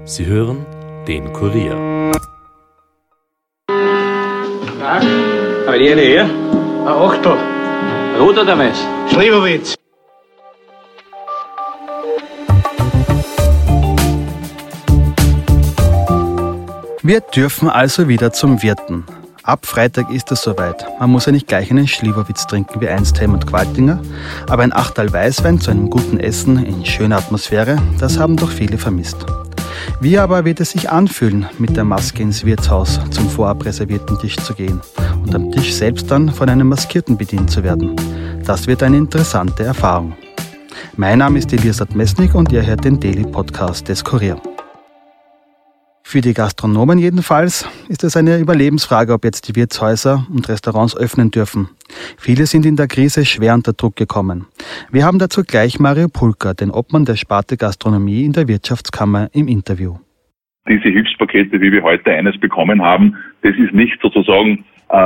Sie hören den Kurier. Tag. Aber die her? Ein Achtel. Rot oder was? Schliebowitz. Wir dürfen also wieder zum Wirten. Ab Freitag ist es soweit. Man muss ja nicht gleich einen Schliebowitz trinken wie einst Helmut Qualtinger, aber ein Achterl Weißwein zu einem guten Essen in schöner Atmosphäre, das haben doch viele vermisst. Wie aber wird es sich anfühlen, mit der Maske ins Wirtshaus zum vorab reservierten Tisch zu gehen und am Tisch selbst dann von einem Maskierten bedient zu werden? Das wird eine interessante Erfahrung. Mein Name ist Elias Mesnik und ihr hört den Daily Podcast des Kurier. Für die Gastronomen jedenfalls ist es eine Überlebensfrage, ob jetzt die Wirtshäuser und Restaurants öffnen dürfen. Viele sind in der Krise schwer unter Druck gekommen. Wir haben dazu gleich Mario Pulka, den Obmann der Sparte Gastronomie in der Wirtschaftskammer, im Interview. Diese Hilfspakete, wie wir heute eines bekommen haben, das ist nicht sozusagen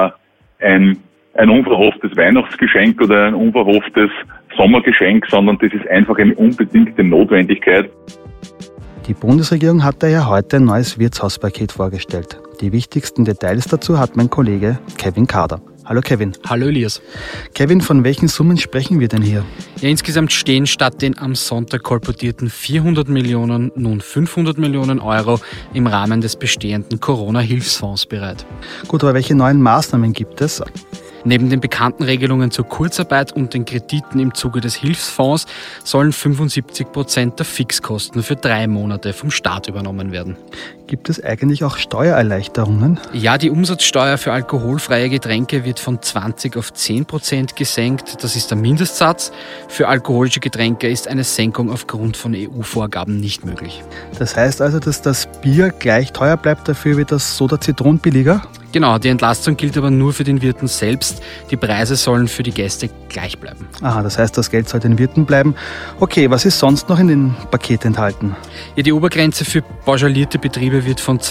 ein unverhofftes Weihnachtsgeschenk oder ein unverhofftes Sommergeschenk, sondern das ist einfach eine unbedingte Notwendigkeit. Die Bundesregierung hat daher heute ein neues Wirtshauspaket vorgestellt. Die wichtigsten Details dazu hat mein Kollege Kevin Kader. Hallo Kevin. Hallo Elias. Kevin, von welchen Summen sprechen wir denn hier? Ja, insgesamt stehen statt den am Sonntag kolportierten 400 Millionen nun 500 Millionen Euro im Rahmen des bestehenden Corona-Hilfsfonds bereit. Gut, aber welche neuen Maßnahmen gibt es? Neben den bekannten Regelungen zur Kurzarbeit und den Krediten im Zuge des Hilfsfonds sollen 75% der Fixkosten für 3 Monate vom Staat übernommen werden. Gibt es eigentlich auch Steuererleichterungen? Ja, die Umsatzsteuer für alkoholfreie Getränke wird von 20 auf 10% gesenkt. Das ist der Mindestsatz. Für alkoholische Getränke ist eine Senkung aufgrund von EU-Vorgaben nicht möglich. Das heißt also, dass das Bier gleich teuer bleibt, dafür wird das Soda Zitron billiger? Genau, die Entlastung gilt aber nur für den Wirten selbst. Die Preise sollen für die Gäste gleich bleiben. Aha, das heißt, das Geld soll den Wirten bleiben. Okay, was ist sonst noch in dem Paket enthalten? Ja, die Obergrenze für pauschalierte Betriebe wird von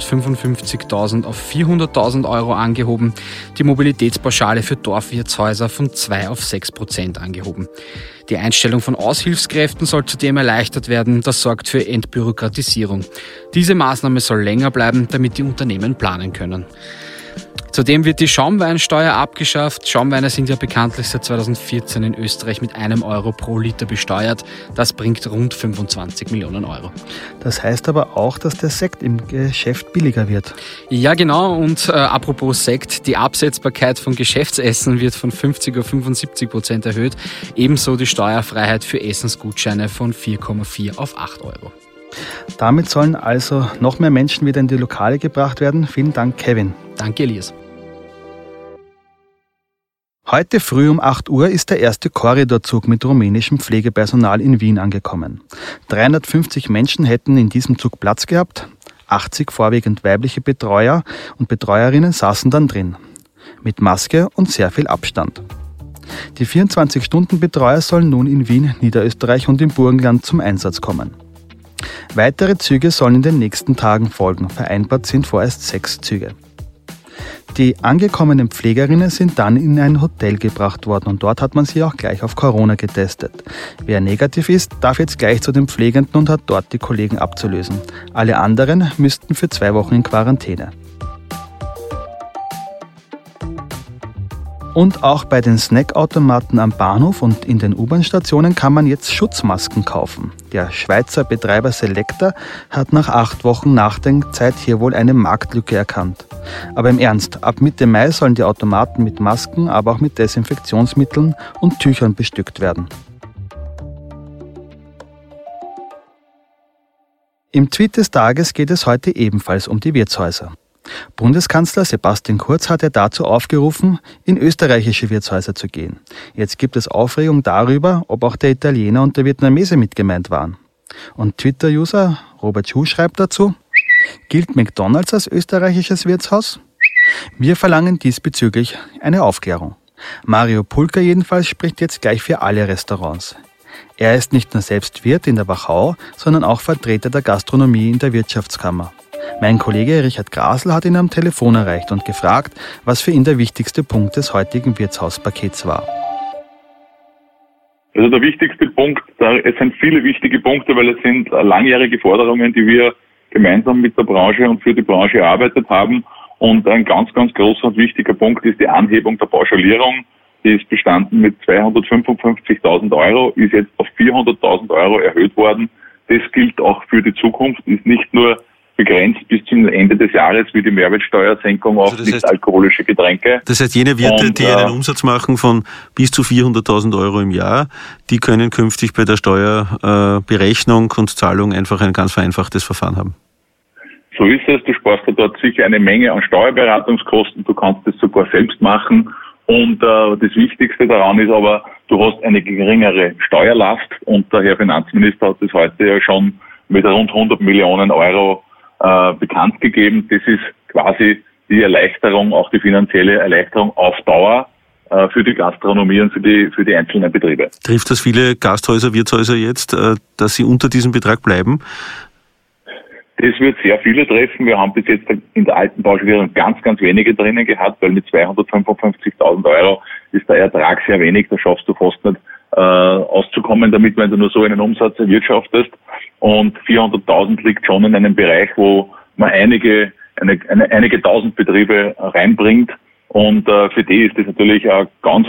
255.000 auf 400.000 Euro angehoben. Die Mobilitätspauschale für Dorfwirtshäuser von 2 auf 6% angehoben. Die Einstellung von Aushilfskräften soll zudem erleichtert werden. Das sorgt für Entbürokratisierung. Diese Maßnahme soll länger bleiben, damit die Unternehmen planen können. Zudem wird die Schaumweinsteuer abgeschafft. Schaumweine sind ja bekanntlich seit 2014 in Österreich mit 1 Euro pro Liter besteuert. Das bringt rund 25 Millionen Euro. Das heißt aber auch, dass der Sekt im Geschäft billiger wird. Ja, genau. Und apropos Sekt, die Absetzbarkeit von Geschäftsessen wird von 50 auf 75% erhöht. Ebenso die Steuerfreiheit für Essensgutscheine von 4,4 auf 8 Euro. Damit sollen also noch mehr Menschen wieder in die Lokale gebracht werden. Vielen Dank, Kevin. Danke, Elias. Heute früh um 8 Uhr ist der erste Korridorzug mit rumänischem Pflegepersonal in Wien angekommen. 350 Menschen hätten in diesem Zug Platz gehabt. 80 vorwiegend weibliche Betreuer und Betreuerinnen saßen dann drin. Mit Maske und sehr viel Abstand. Die 24-Stunden-Betreuer sollen nun in Wien, Niederösterreich und im Burgenland zum Einsatz kommen. Weitere Züge sollen in den nächsten Tagen folgen. Vereinbart sind vorerst 6 Züge. Die angekommenen Pflegerinnen sind dann in ein Hotel gebracht worden und dort hat man sie auch gleich auf Corona getestet. Wer negativ ist, darf jetzt gleich zu den Pflegenden und hat dort die Kollegen abzulösen. Alle anderen müssten für 2 Wochen in Quarantäne. Und auch bei den Snackautomaten am Bahnhof und in den U-Bahn-Stationen kann man jetzt Schutzmasken kaufen. Der Schweizer Betreiber Selecta hat nach 8 Wochen Nachdenkzeit hier wohl eine Marktlücke erkannt. Aber im Ernst, ab Mitte Mai sollen die Automaten mit Masken, aber auch mit Desinfektionsmitteln und Tüchern bestückt werden. Im Tweet des Tages geht es heute ebenfalls um die Wirtshäuser. Bundeskanzler Sebastian Kurz hat ja dazu aufgerufen, in österreichische Wirtshäuser zu gehen. Jetzt gibt es Aufregung darüber, ob auch der Italiener und der Vietnamese mit gemeint waren. Und Twitter-User Robert Schuh schreibt dazu: Gilt McDonald's als österreichisches Wirtshaus? Wir verlangen diesbezüglich eine Aufklärung. Mario Pulka jedenfalls spricht jetzt gleich für alle Restaurants. Er ist nicht nur selbst Wirt in der Wachau, sondern auch Vertreter der Gastronomie in der Wirtschaftskammer. Mein Kollege Richard Grasl hat ihn am Telefon erreicht und gefragt, was für ihn der wichtigste Punkt des heutigen Wirtshauspakets war. Also der wichtigste Punkt, es sind viele wichtige Punkte, weil es sind langjährige Forderungen, die wir gemeinsam mit der Branche und für die Branche erarbeitet haben. Und ein ganz, ganz großer und wichtiger Punkt ist die Anhebung der Pauschalierung. Die ist bestanden mit 255.000 Euro, ist jetzt auf 400.000 Euro erhöht worden. Das gilt auch für die Zukunft, ist nicht nur begrenzt bis zum Ende des Jahres wie die Mehrwertsteuersenkung auf nicht-alkoholische Getränke. Das heißt, jene Wirte, die einen Umsatz machen von bis zu 400.000 Euro im Jahr, die können künftig bei der Steuerberechnung und Zahlung einfach ein ganz vereinfachtes Verfahren haben. So ist es. Du sparst dort sicher eine Menge an Steuerberatungskosten. Du kannst das sogar selbst machen. Und das Wichtigste daran ist aber, du hast eine geringere Steuerlast. Und der Herr Finanzminister hat das heute ja schon mit rund 100 Millionen Euro bekannt gegeben. Das ist quasi die Erleichterung, auch die finanzielle Erleichterung auf Dauer für die Gastronomie und für die einzelnen Betriebe. Trifft das viele Gasthäuser, Wirtshäuser jetzt, dass sie unter diesem Betrag bleiben? Das wird sehr viele treffen. Wir haben bis jetzt in der alten Pauschalierung ganz, ganz wenige drinnen gehabt, weil mit 255.000 Euro ist der Ertrag sehr wenig. Da schaffst du fast nicht auszukommen, damit wenn du nur so einen Umsatz erwirtschaftest. Und 400.000 liegt schon in einem Bereich, wo man einige tausend Betriebe reinbringt. Und für die ist das natürlich ein ganz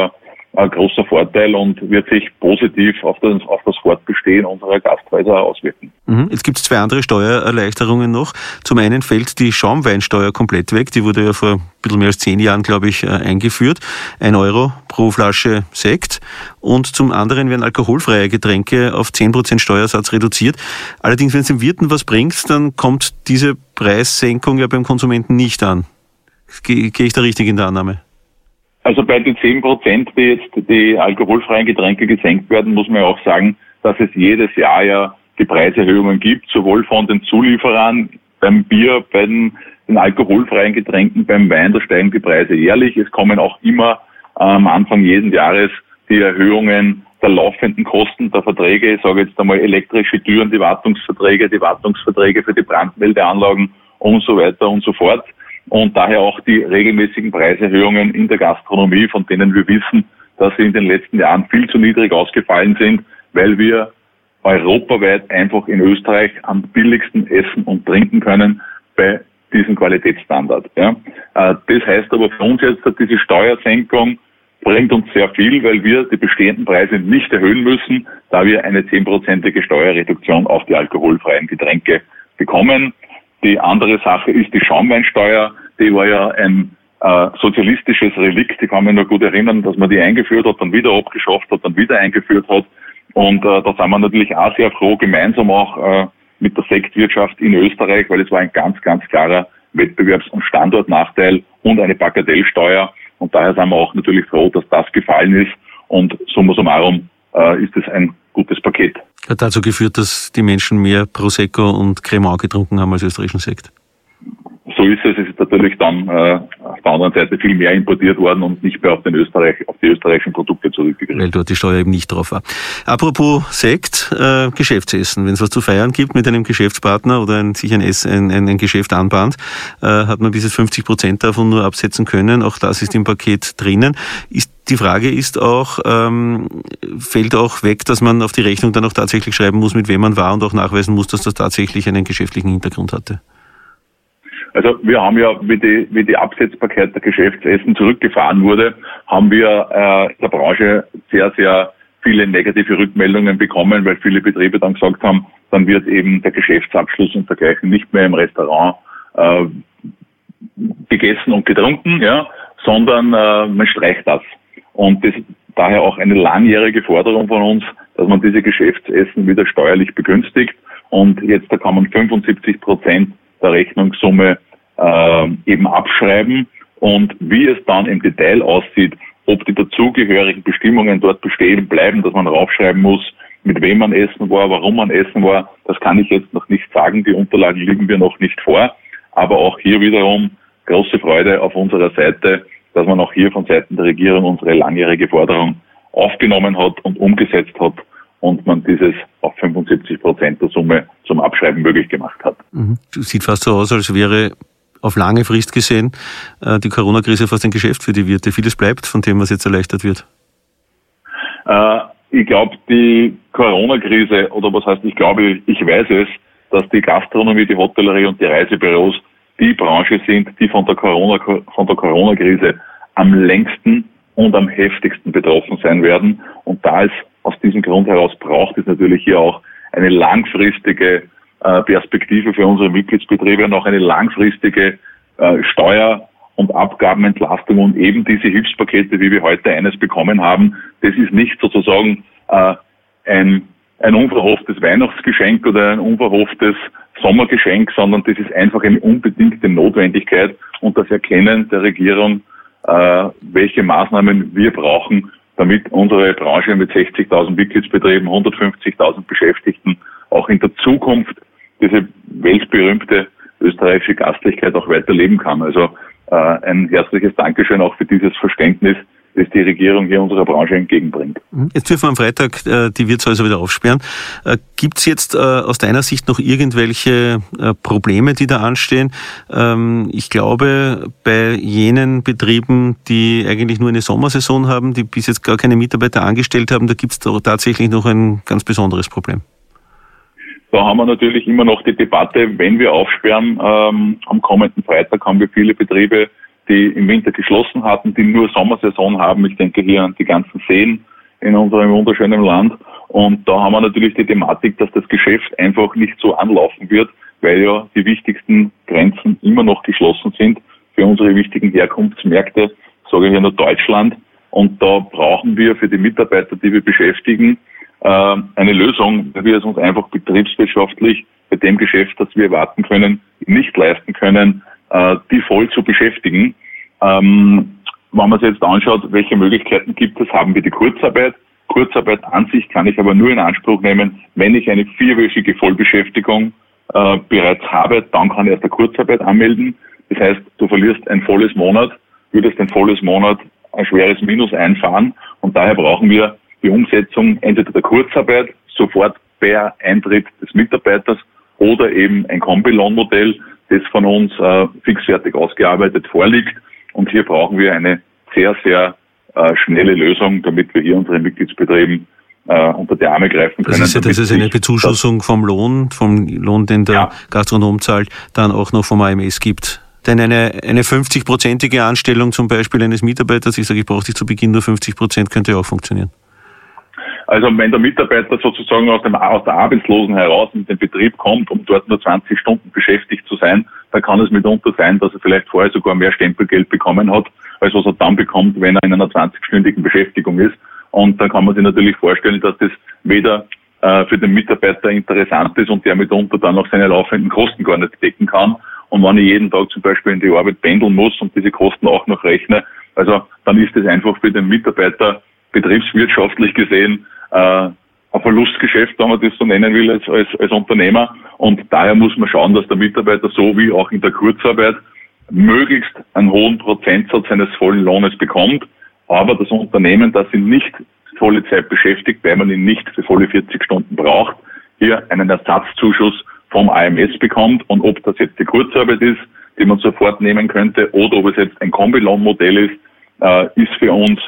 großer Vorteil und wird sich positiv auf das Fortbestehen unserer Gasthäuser auswirken. Jetzt gibt es 2 andere Steuererleichterungen noch. Zum einen fällt die Schaumweinsteuer komplett weg. Die wurde ja vor ein bisschen mehr als 10 Jahren, glaube ich, eingeführt. 1 Euro pro Flasche Sekt. Und zum anderen werden alkoholfreie Getränke auf 10% Steuersatz reduziert. Allerdings, wenn es dem Wirten was bringt, dann kommt diese Preissenkung ja beim Konsumenten nicht an. Gehe ich da richtig in der Annahme? Also bei den 10%, die jetzt die alkoholfreien Getränke gesenkt werden, muss man ja auch sagen, dass es jedes Jahr ja die Preiserhöhungen gibt, sowohl von den Zulieferern beim Bier, bei den alkoholfreien Getränken, beim Wein, da steigen die Preise jährlich. Es kommen auch immer am Anfang jeden Jahres die Erhöhungen der laufenden Kosten der Verträge, ich sage jetzt einmal elektrische Türen, die Wartungsverträge für die Brandmeldeanlagen und so weiter und so fort. Und daher auch die regelmäßigen Preiserhöhungen in der Gastronomie, von denen wir wissen, dass sie in den letzten Jahren viel zu niedrig ausgefallen sind, weil wir europaweit einfach in Österreich am billigsten essen und trinken können bei diesem Qualitätsstandard. Ja. Das heißt aber für uns jetzt, diese Steuersenkung bringt uns sehr viel, weil wir die bestehenden Preise nicht erhöhen müssen, da wir eine 10%ige Steuerreduktion auf die alkoholfreien Getränke bekommen. Die andere Sache ist die Schaumweinsteuer. Die war ja ein sozialistisches Relikt. Ich kann mich noch gut erinnern, dass man die eingeführt hat, dann wieder abgeschafft hat, dann wieder eingeführt hat. Und da sind wir natürlich auch sehr froh, gemeinsam auch mit der Sektwirtschaft in Österreich, weil es war ein ganz, ganz klarer Wettbewerbs- und Standortnachteil und eine Bagatellsteuer. Und daher sind wir auch natürlich froh, dass das gefallen ist. Und summa summarum ist es ein gutes Paket. Hat dazu geführt, dass die Menschen mehr Prosecco und Cremant getrunken haben als österreichischen Sekt? So ist es. Es ist natürlich dann auf der anderen Seite viel mehr importiert worden und nicht mehr auf die österreichischen Produkte zurückgegriffen. Weil dort die Steuer eben nicht drauf war. Apropos Sekt, Geschäftsessen. Wenn es was zu feiern gibt mit einem Geschäftspartner oder sich ein Geschäft anbahnt, hat man bis zu 50% davon nur absetzen können. Auch das ist im Paket drinnen. Die Frage ist auch, fällt auch weg, dass man auf die Rechnung dann auch tatsächlich schreiben muss, mit wem man war und auch nachweisen muss, dass das tatsächlich einen geschäftlichen Hintergrund hatte? Also wir haben ja, wie die Absetzbarkeit der Geschäftsessen zurückgefahren wurde, haben wir in der Branche sehr, sehr viele negative Rückmeldungen bekommen, weil viele Betriebe dann gesagt haben, dann wird eben der Geschäftsabschluss und dergleichen nicht mehr im Restaurant gegessen und getrunken, ja, sondern man streicht das. Und das ist daher auch eine langjährige Forderung von uns, dass man diese Geschäftsessen wieder steuerlich begünstigt. Und jetzt da kann man 75% der Rechnungssumme eben abschreiben. Und wie es dann im Detail aussieht, ob die dazugehörigen Bestimmungen dort bestehen bleiben, dass man raufschreiben muss, mit wem man essen war, warum man essen war, das kann ich jetzt noch nicht sagen. Die Unterlagen liegen mir noch nicht vor. Aber auch hier wiederum große Freude auf unserer Seite, dass man auch hier von Seiten der Regierung unsere langjährige Forderung aufgenommen hat und umgesetzt hat und man dieses auf 75% der Summe zum Abschreiben möglich gemacht hat. Sieht fast so aus, als wäre auf lange Frist gesehen die Corona-Krise fast ein Geschäft für die Wirte. Vieles bleibt von dem, was jetzt erleichtert wird. Ich glaube, die Corona-Krise, oder was heißt, ich glaube, ich weiß es, dass die Gastronomie, die Hotellerie und die Reisebüros die Branche sind, die von der Corona-Krise am längsten und am heftigsten betroffen sein werden. Und da es aus diesem Grund heraus braucht es natürlich hier auch eine langfristige Perspektive für unsere Mitgliedsbetriebe, noch eine langfristige Steuer- und Abgabenentlastung und eben diese Hilfspakete, wie wir heute eines bekommen haben. Das ist nicht sozusagen ein unverhofftes Weihnachtsgeschenk oder ein unverhofftes Sommergeschenk, sondern das ist einfach eine unbedingte Notwendigkeit und das Erkennen der Regierung, welche Maßnahmen wir brauchen, damit unsere Branche mit 60.000 Mitgliedsbetrieben, 150.000 Beschäftigten auch in der Zukunft diese weltberühmte österreichische Gastlichkeit auch weiterleben kann. Also ein herzliches Dankeschön auch für dieses Verständnis, das die Regierung hier unserer Branche entgegenbringt. Jetzt dürfen wir am Freitag die Wirtshäuser wieder aufsperren. Gibt es jetzt aus deiner Sicht noch irgendwelche Probleme, die da anstehen? Ich glaube, bei jenen Betrieben, die eigentlich nur eine Sommersaison haben, die bis jetzt gar keine Mitarbeiter angestellt haben, da gibt es tatsächlich noch ein ganz besonderes Problem. Da haben wir natürlich immer noch die Debatte, wenn wir aufsperren. Am kommenden Freitag haben wir viele Betriebe, die im Winter geschlossen hatten, die nur Sommersaison haben. Ich denke hier an die ganzen Seen in unserem wunderschönen Land. Und da haben wir natürlich die Thematik, dass das Geschäft einfach nicht so anlaufen wird, weil ja die wichtigsten Grenzen immer noch geschlossen sind für unsere wichtigen Herkunftsmärkte, sage ich hier nur Deutschland. Und da brauchen wir für die Mitarbeiter, die wir beschäftigen, eine Lösung, weil wir es uns einfach betriebswirtschaftlich bei dem Geschäft, das wir erwarten können, nicht leisten können, die voll zu beschäftigen. Wenn man sich jetzt anschaut, welche Möglichkeiten gibt es, haben wir die Kurzarbeit. Kurzarbeit an sich kann ich aber nur in Anspruch nehmen, wenn ich eine 4-wöchige Vollbeschäftigung bereits habe, dann kann ich erst eine Kurzarbeit anmelden. Das heißt, du verlierst ein volles Monat, würdest ein volles Monat ein schweres Minus einfahren und daher brauchen wir die Umsetzung entweder der Kurzarbeit sofort per Eintritt des Mitarbeiters oder eben ein Kombilohnmodell, das von uns fixfertig ausgearbeitet vorliegt. Und hier brauchen wir eine sehr, sehr schnelle Lösung, damit wir hier unseren Mitgliedsbetrieben unter die Arme greifen können. Das ist ja, dass es eine Bezuschussung vom Lohn, den der Gastronom zahlt, dann auch noch vom AMS gibt. Denn eine 50-prozentige Anstellung zum Beispiel eines Mitarbeiters, ich sage, ich brauche dich zu Beginn nur 50%, könnte ja auch funktionieren. Also wenn der Mitarbeiter sozusagen aus der Arbeitslosen heraus in den Betrieb kommt, um dort nur 20 Stunden beschäftigt zu sein, dann kann es mitunter sein, dass er vielleicht vorher sogar mehr Stempelgeld bekommen hat, als was er dann bekommt, wenn er in einer 20-stündigen Beschäftigung ist. Und dann kann man sich natürlich vorstellen, dass das weder für den Mitarbeiter interessant ist und der mitunter dann auch seine laufenden Kosten gar nicht decken kann. Und wenn ich jeden Tag zum Beispiel in die Arbeit pendeln muss und diese Kosten auch noch rechne, also dann ist das einfach für den Mitarbeiter betriebswirtschaftlich gesehen ein Verlustgeschäft, wenn man das so nennen will, als Unternehmer. Und daher muss man schauen, dass der Mitarbeiter so wie auch in der Kurzarbeit möglichst einen hohen Prozentsatz seines vollen Lohnes bekommt, aber das Unternehmen, das ihn nicht volle Zeit beschäftigt, weil man ihn nicht für volle 40 Stunden braucht, hier einen Ersatzzuschuss vom AMS bekommt. Und ob das jetzt die Kurzarbeit ist, die man sofort nehmen könnte, oder ob es jetzt ein Kombilohnmodell ist für uns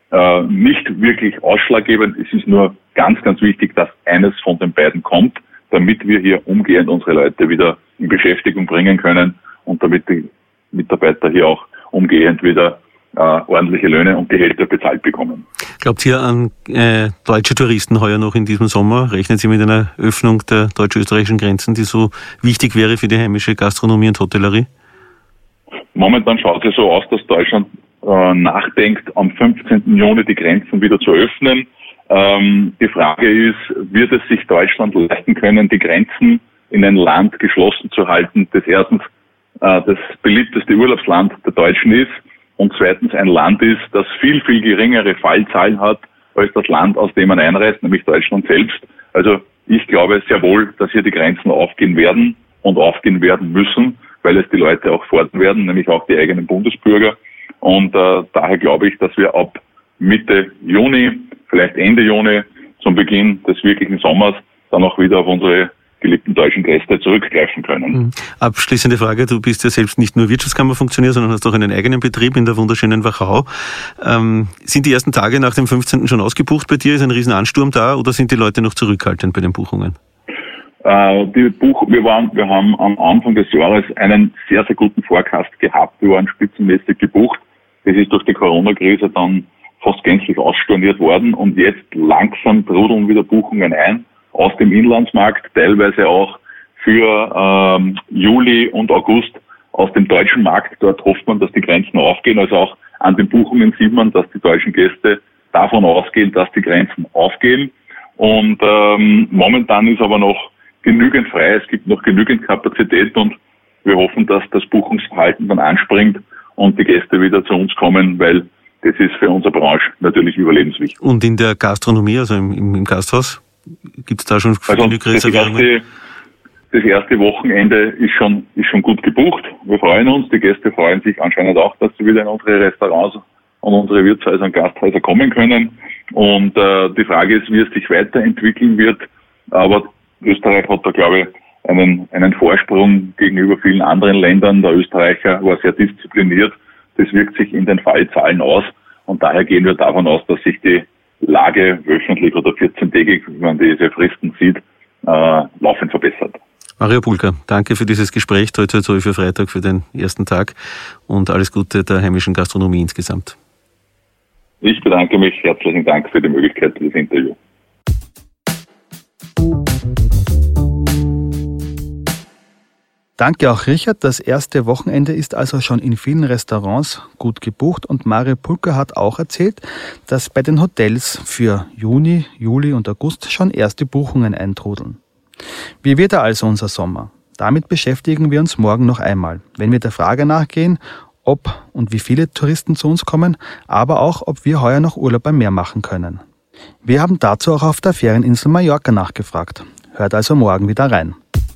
nicht wirklich ausschlaggebend. Es ist nur ganz, ganz wichtig, dass eines von den beiden kommt, damit wir hier umgehend unsere Leute wieder in Beschäftigung bringen können und damit die Mitarbeiter hier auch umgehend wieder ordentliche Löhne und Gehälter bezahlt bekommen. Glaubt ihr an deutsche Touristen heuer noch in diesem Sommer? Rechnen Sie mit einer Öffnung der deutsch-österreichischen Grenzen, die so wichtig wäre für die heimische Gastronomie und Hotellerie? Momentan schaut es so aus, dass Deutschland nachdenkt, am 15. Juni die Grenzen wieder zu öffnen. Die Frage ist, wird es sich Deutschland leisten können, die Grenzen in ein Land geschlossen zu halten, das erstens das beliebteste Urlaubsland der Deutschen ist und zweitens ein Land ist, das viel, viel geringere Fallzahlen hat als das Land, aus dem man einreist, nämlich Deutschland selbst. Also ich glaube sehr wohl, dass hier die Grenzen aufgehen werden und aufgehen werden müssen, weil es die Leute auch fordern werden, nämlich auch die eigenen Bundesbürger. Und daher glaube ich, dass wir ab Mitte Juni, vielleicht Ende Juni, zum Beginn des wirklichen Sommers, dann auch wieder auf unsere geliebten deutschen Gäste zurückgreifen können. Abschließende Frage, du bist ja selbst nicht nur Wirtschaftskammerfunktionär, sondern hast auch einen eigenen Betrieb in der wunderschönen Wachau. Sind die ersten Tage nach dem 15. schon ausgebucht bei dir? Ist ein Riesenansturm da oder sind die Leute noch zurückhaltend bei den Buchungen? Wir haben am Anfang des Jahres einen sehr, sehr guten Forecast gehabt. Wir waren spitzenmäßig gebucht. Das ist durch die Corona-Krise dann fast gänzlich ausstorniert worden und jetzt langsam trudeln wieder Buchungen ein aus dem Inlandsmarkt, teilweise auch für Juli und August aus dem deutschen Markt. Dort hofft man, dass die Grenzen aufgehen. Also auch an den Buchungen sieht man, dass die deutschen Gäste davon ausgehen, dass die Grenzen aufgehen. Und momentan ist aber noch genügend frei. Es gibt noch genügend Kapazität und wir hoffen, dass das Buchungsverhalten dann anspringt und die Gäste wieder zu uns kommen, weil das ist für unsere Branche natürlich überlebenswichtig. Und in der Gastronomie, also im Gasthaus, gibt es da schon genügend Reservierungen? Das erste Wochenende ist schon gut gebucht. Wir freuen uns. Die Gäste freuen sich anscheinend auch, dass sie wieder in unsere Restaurants und unsere Wirtshäuser und Gasthäuser kommen können. Und die Frage ist, wie es sich weiterentwickeln wird. Aber Österreich hat da, glaube ich, einen Vorsprung gegenüber vielen anderen Ländern. Der Österreicher war sehr diszipliniert. Das wirkt sich in den Fallzahlen aus. Und daher gehen wir davon aus, dass sich die Lage wöchentlich oder 14-tägig, wenn man diese Fristen sieht, laufend verbessert. Mario Pulka, danke für dieses Gespräch. Toi, toi, toi für Freitag, für den ersten Tag und alles Gute der heimischen Gastronomie insgesamt. Ich bedanke mich. Herzlichen Dank für die Möglichkeit für das Interview. Danke auch Richard. Das erste Wochenende ist also schon in vielen Restaurants gut gebucht und Mario Pulka hat auch erzählt, dass bei den Hotels für Juni, Juli und August schon erste Buchungen eintrudeln. Wie wird also unser Sommer? Damit beschäftigen wir uns morgen noch einmal, wenn wir der Frage nachgehen, ob und wie viele Touristen zu uns kommen, aber auch, ob wir heuer noch Urlaub am Meer machen können. Wir haben dazu auch auf der Ferieninsel Mallorca nachgefragt. Hört also morgen wieder rein.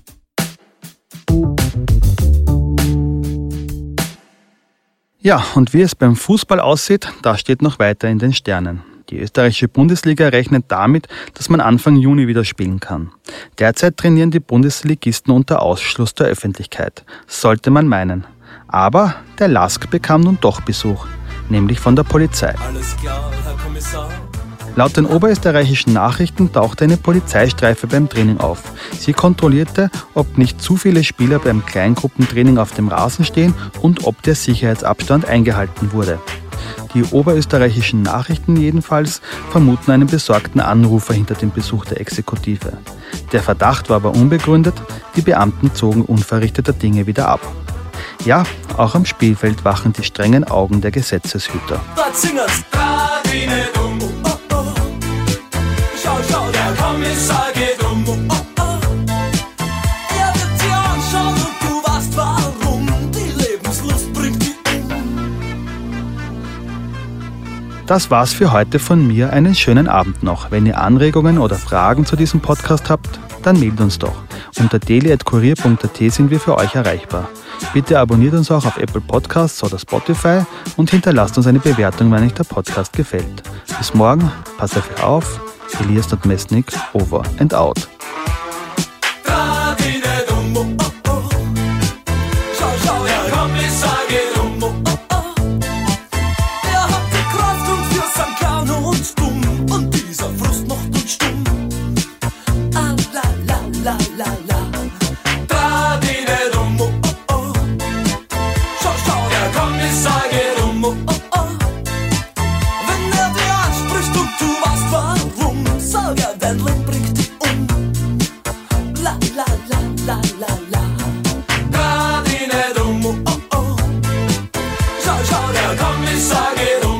Ja, und wie es beim Fußball aussieht, das steht noch weiter in den Sternen. Die österreichische Bundesliga rechnet damit, dass man Anfang Juni wieder spielen kann. Derzeit trainieren die Bundesligisten unter Ausschluss der Öffentlichkeit, sollte man meinen. Aber der LASK bekam nun doch Besuch, nämlich von der Polizei. Alles klar, Herr Kommissar. Laut den oberösterreichischen Nachrichten tauchte eine Polizeistreife beim Training auf. Sie kontrollierte, ob nicht zu viele Spieler beim Kleingruppentraining auf dem Rasen stehen und ob der Sicherheitsabstand eingehalten wurde. Die oberösterreichischen Nachrichten jedenfalls vermuten einen besorgten Anrufer hinter dem Besuch der Exekutive. Der Verdacht war aber unbegründet, die Beamten zogen unverrichteter Dinge wieder ab. Ja, auch am Spielfeld wachen die strengen Augen der Gesetzeshüter. Schau, der Kommissar geht um. Er wird dir anschauen und du weißt warum. Die Lebenslust bringt dich um. Das war's für heute von mir. Einen schönen Abend noch. Wenn ihr Anregungen oder Fragen zu diesem Podcast habt, dann meldet uns doch. Unter daily@kurier.at sind wir für euch erreichbar. Bitte abonniert uns auch auf Apple Podcasts oder Spotify und hinterlasst uns eine Bewertung, wenn euch der Podcast gefällt. Bis morgen, passt auf euch auf. Elias Nadmesnik, over and out. Schau, der Kommissar geht um. Er hat die Kraft und für sein Kahn und dumm. Und dieser Frust macht uns stumm. Ah, la, la, la, la, la. Schau, der Kommissar geht um. Wenn er dir anspricht und du weißt warum, sag er, dein Leben bringt dich um. La, la, la, la, la, la. Da, die nicht um. Schau, der Kommissar geht um.